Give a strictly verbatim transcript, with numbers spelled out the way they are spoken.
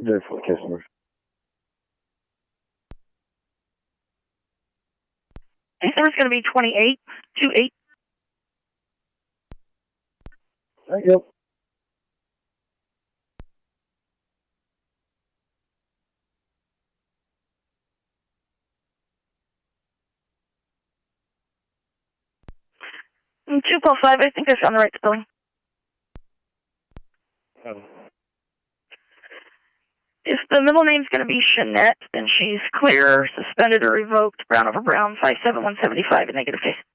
They're for customers. Case number's going to be twenty-eight twenty-eight. Thank you. two call five, I think I found the right spelling. Oh. If the middle name's going to be Shanette, then she's clear, suspended, or revoked, Brown over Brown, five seven one seven five, a negative case.